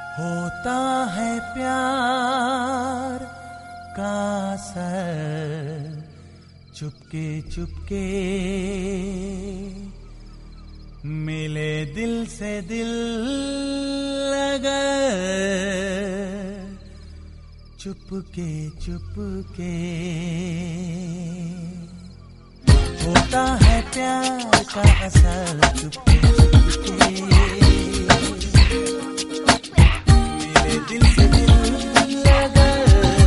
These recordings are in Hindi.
होता है प्यार का असर चुपके चुपके, मिले दिल से दिल अगर चुपके चुपके। होता है प्यार का असर चुपके चुपके, मिले दिल से दिल अगर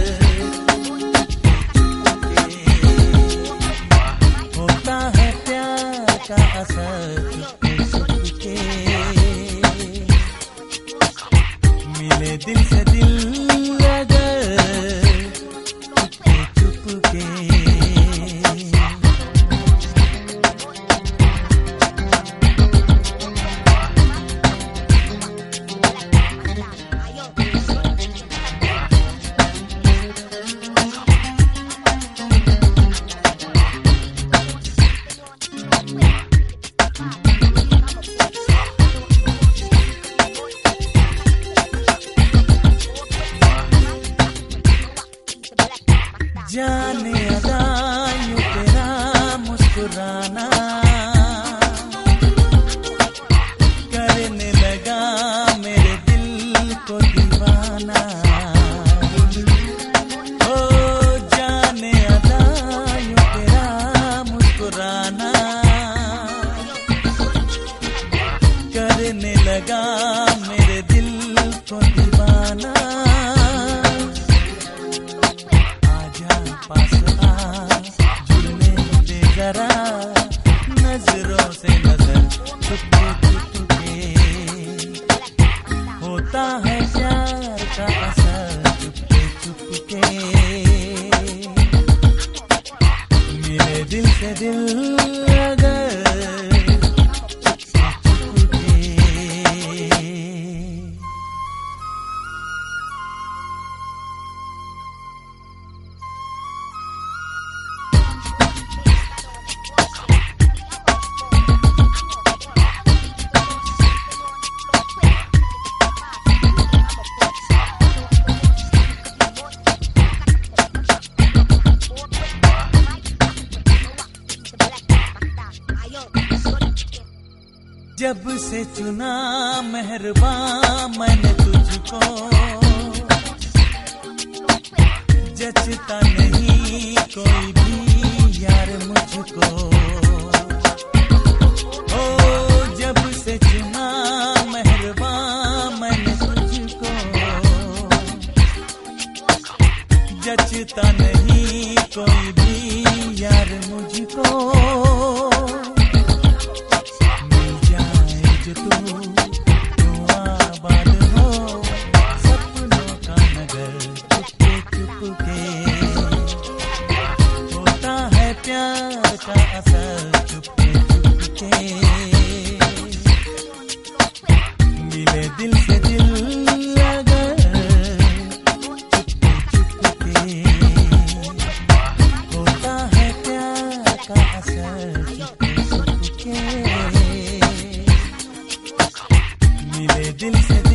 चुपके। होता है प्यार का असर चुपके चुपके, मिले दिल से दिल अगर चुपके चुपके। जाने अदा यूं तेरा मुस्कुराना करने लगा मेरे दिल को दीवाना। ओ जाने अदा यूं तेरा मुस्कुराना करने लगा मेरे दिल को दीवाना। पास आ जुड़ने दे जरा नजरों से नजर चुपके चुपके। होता है प्यार का असर चुपके चुपके, मिले दिल से दिल अगर चुपके चुपके। जब से चुना मेहरबान मैंने तुझको, जचता नहीं कोई भी यार मुझको। ओ जब से चुना मेहरबान मैंने तुझको, जचता नहीं कोई भी यार मुझको। तू आबाद हो सपनों का नगर चुपके चुपके। होता है प्यार का असर चुपके चुपके, मिले दिल से दिल अगर चुपके चुपके। होता है प्यार का असर चुपके चुपके, मिले दिल से